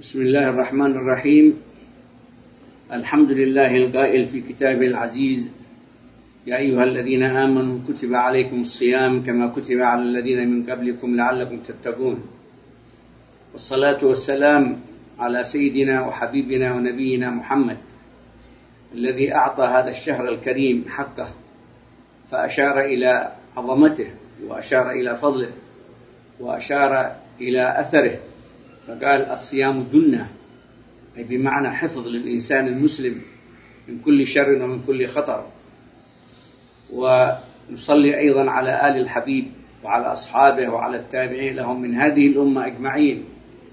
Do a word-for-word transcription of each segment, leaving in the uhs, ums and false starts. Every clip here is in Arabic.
بسم الله الرحمن الرحيم. الحمد لله القائل في كتابه العزيز: يا أيها الذين آمنوا كتب عليكم الصيام كما كتب على الذين من قبلكم لعلكم تتقون. والصلاة والسلام على سيدنا وحبيبنا ونبينا محمد الذي أعطى هذا الشهر الكريم حقه، فأشار إلى عظمته وأشار إلى فضله وأشار إلى أثره، فقال: الصيام جنة، أي بمعنى حفظ للإنسان المسلم من كل شر ومن كل خطر. ونصلي أيضا على آل الحبيب وعلى أصحابه وعلى التابعين لهم من هذه الأمة أجمعين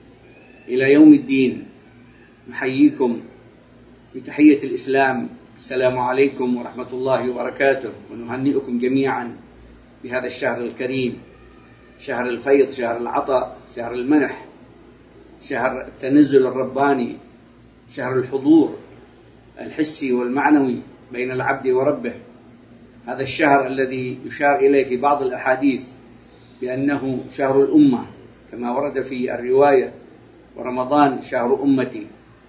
إلى يوم الدين. نحييكم بتحية الإسلام: السلام عليكم ورحمة الله وبركاته. ونهنئكم جميعا بهذا الشهر الكريم، شهر الفيض، شهر العطاء، شهر المنح، شهر التنزل الرباني، شهر الحضور الحسي والمعنوي بين العبد وربه. هذا الشهر الذي يشار إليه في بعض الأحاديث بأنه شهر الأمة كما ورد في الرواية: ورمضان شهر أمتي.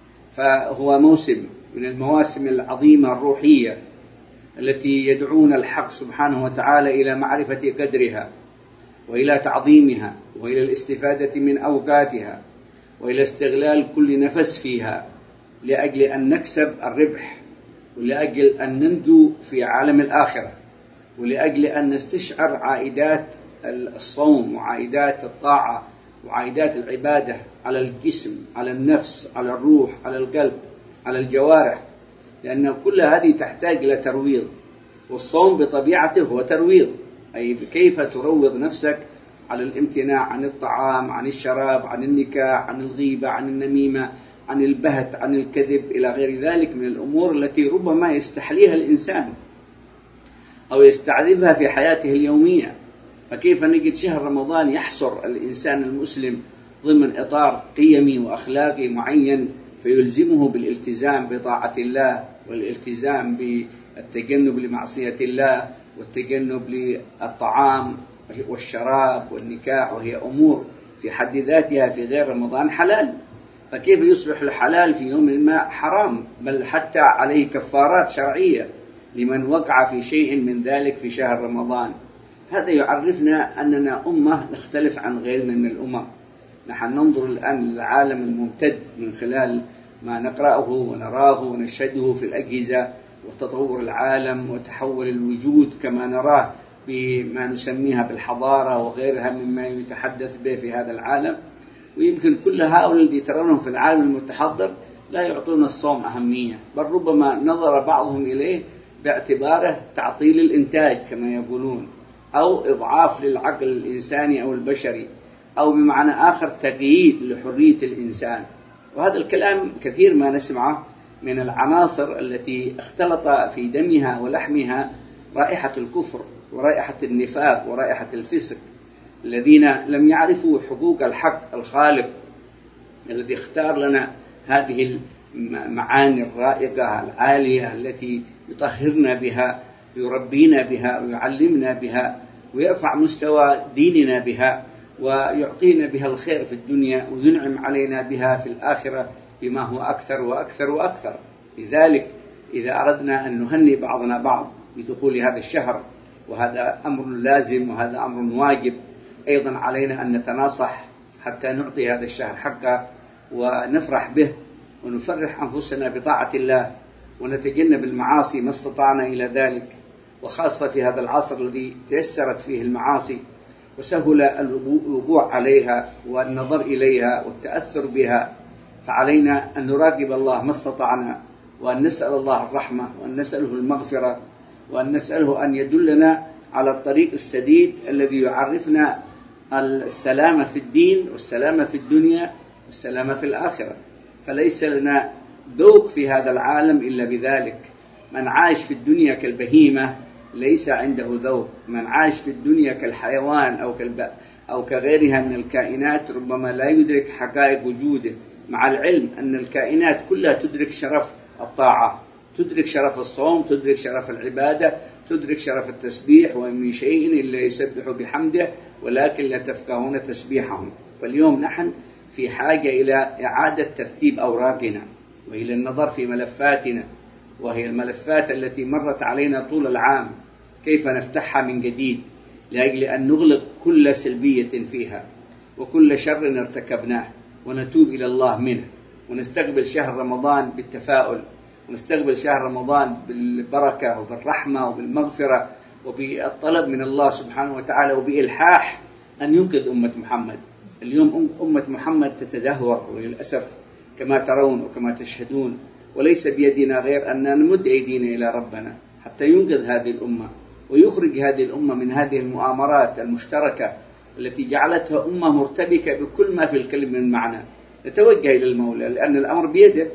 فهو موسم من المواسم العظيمة الروحية التي يدعون الحق سبحانه وتعالى إلى معرفة قدرها وإلى تعظيمها وإلى الاستفادة من أوقاتها وإلى استغلال كل نفس فيها لأجل أن نكسب الربح، ولأجل أن ننجو في عالم الآخرة، ولأجل أن نستشعر عائدات الصوم وعائدات الطاعة وعائدات العبادة على الجسم، على النفس، على الروح، على القلب، على الجوارح، لأن كل هذه تحتاج إلى ترويض. والصوم بطبيعته هو ترويض، أي كيف تروض نفسك على الامتناع عن الطعام، عن الشراب، عن النكاح، عن الغيبة، عن النميمة، عن البهت، عن الكذب، إلى غير ذلك من الأمور التي ربما يستحليها الإنسان أو يستعذبها في حياته اليومية. فكيف نجد شهر رمضان يحصر الإنسان المسلم ضمن إطار قيمي وأخلاقي معين، فيلزمه بالالتزام بطاعة الله والالتزام بالتجنب لمعصية الله والتجنب للطعام والشراب والنكاح، وهي أمور في حد ذاتها في غير رمضان حلال. فكيف يصبح الحلال في يوم ما حرام، بل حتى عليه كفارات شرعية لمن وقع في شيء من ذلك في شهر رمضان؟ هذا يعرفنا أننا أمة نختلف عن غيرنا من الأمم. نحن ننظر الآن للعالم الممتد من خلال ما نقرأه ونراه ونشهده في الأجهزة، وتطور العالم وتحول الوجود كما نراه بما نسميها بالحضارة وغيرها مما يتحدث به في هذا العالم. ويمكن كل هؤلاء الذي ترونهم في العالم المتحضر لا يعطون الصوم أهمية، بل ربما نظر بعضهم إليه باعتباره تعطيل الإنتاج كما يقولون، أو إضعاف للعقل الإنساني أو البشري، أو بمعنى آخر تقييد لحرية الإنسان. وهذا الكلام كثير ما نسمعه من العناصر التي اختلط في دمها ولحمها رائحة الكفر ورائحة النفاق ورائحة الفسق، الذين لم يعرفوا حقوق الحق الخالق الذي اختار لنا هذه المعاني الرائقة العالية التي يطهرنا بها، يربينا بها ويعلمنا بها ويرفع مستوى ديننا بها ويعطينا بها الخير في الدنيا وينعم علينا بها في الآخرة بما هو أكثر وأكثر وأكثر. لذلك إذا أردنا أن نهني بعضنا بعض بدخول هذا الشهر، وهذا أمر لازم وهذا أمر واجب، أيضا علينا أن نتناصح حتى نعطي هذا الشهر حقه ونفرح به ونفرح أنفسنا بطاعة الله ونتجنب المعاصي ما استطعنا إلى ذلك، وخاصة في هذا العصر الذي تيسرت فيه المعاصي وسهل الوقوع عليها والنظر إليها والتأثر بها. فعلينا أن نراقب الله ما استطعنا، وأن نسأل الله الرحمة، وأن نسأله المغفرة، وأن نسأله أن يدلنا على الطريق السديد الذي يعرفنا السلامة في الدين والسلامة في الدنيا والسلامة في الآخرة. فليس لنا ذوق في هذا العالم إلا بذلك. من عاش في الدنيا كالبهيمة ليس عنده ذوق. من عاش في الدنيا كالحيوان أو كالب... أو كغيرها من الكائنات ربما لا يدرك حقائق وجوده، مع العلم أن الكائنات كلها تدرك شرف الطاعة، تدرك شرف الصوم، تدرك شرف العبادة، تدرك شرف التسبيح. وإن من شيء إلا يسبح بحمده ولكن لا تفقهون تسبيحهم. فاليوم نحن في حاجة إلى إعادة ترتيب أوراقنا وإلى النظر في ملفاتنا، وهي الملفات التي مرت علينا طول العام، كيف نفتحها من جديد لأجل أن نغلق كل سلبية فيها وكل شر ارتكبناه ونتوب إلى الله منه، ونستقبل شهر رمضان بالتفاؤل، ونستقبل شهر رمضان بالبركة وبالرحمة وبالمغفرة وبالطلب من الله سبحانه وتعالى وبإلحاح أن ينقذ أمة محمد. اليوم أمة محمد تتدهور وللأسف كما ترون وكما تشهدون، وليس بيدنا غير أن نمد أيدينا إلى ربنا حتى ينقذ هذه الأمة ويخرج هذه الأمة من هذه المؤامرات المشتركة التي جعلتها أمة مرتبكة بكل ما في الكلمة من معنى. نتوجه إلى المولى لأن الأمر بيده،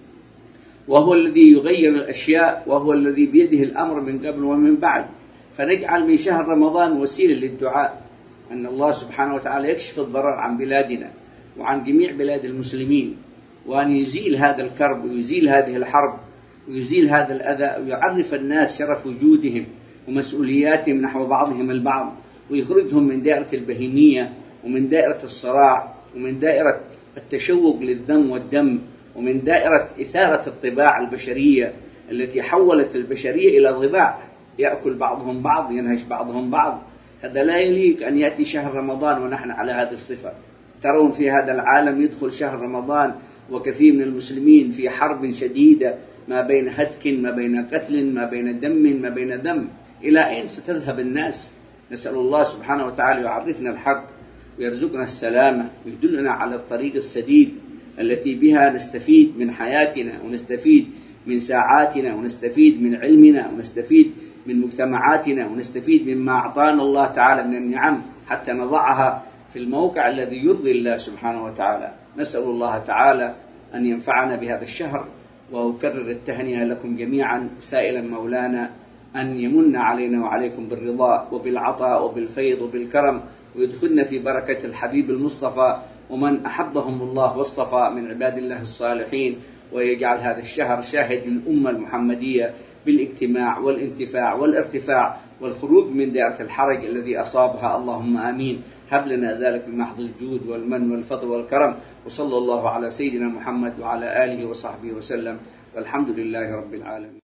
وهو الذي يغير الأشياء، وهو الذي بيده الأمر من قبل ومن بعد. فنجعل من شهر رمضان وسيلة للدعاء أن الله سبحانه وتعالى يكشف الضرر عن بلادنا وعن جميع بلاد المسلمين، وأن يزيل هذا الكرب ويزيل هذه الحرب ويزيل هذا الأذى، ويعرف الناس شرف وجودهم ومسؤولياتهم نحو بعضهم البعض، ويخرجهم من دائرة البهيمية ومن دائرة الصراع ومن دائرة التشوق للدم والدم ومن دائرة إثارة الطباع البشرية التي حولت البشرية إلى ضباع يأكل بعضهم بعض، ينهش بعضهم بعض. هذا لا يليق أن يأتي شهر رمضان ونحن على هذه الصفة. ترون في هذا العالم يدخل شهر رمضان وكثير من المسلمين في حرب شديدة، ما بين هتك، ما بين قتل، ما بين دم، ما بين دم. إلى أين ستذهب الناس؟ نسأل الله سبحانه وتعالى يعرفنا الحق ويرزقنا السلامة ويدلنا على الطريق السديد التي بها نستفيد من حياتنا ونستفيد من ساعاتنا ونستفيد من علمنا ونستفيد من مجتمعاتنا ونستفيد مما أعطانا الله تعالى من النعم حتى نضعها في الموقع الذي يرضي الله سبحانه وتعالى. نسأل الله تعالى أن ينفعنا بهذا الشهر، وأكرر التهنئة لكم جميعا سائلا مولانا أن يمن علينا وعليكم بالرضا وبالعطاء وبالفيض وبالكرم، ويدخلنا في بركة الحبيب المصطفى ومن أحبهم الله واصطفى من عباد الله الصالحين، ويجعل هذا الشهر شاهد للأمة المحمدية بالاجتماع والانتفاع والارتفاع والخروج من دائرة الحرج الذي أصابها. اللهم آمين. هب لنا ذلك بمحض الجود والمن والفضل والكرم، وصلى الله على سيدنا محمد وعلى آله وصحبه وسلم، والحمد لله رب العالمين.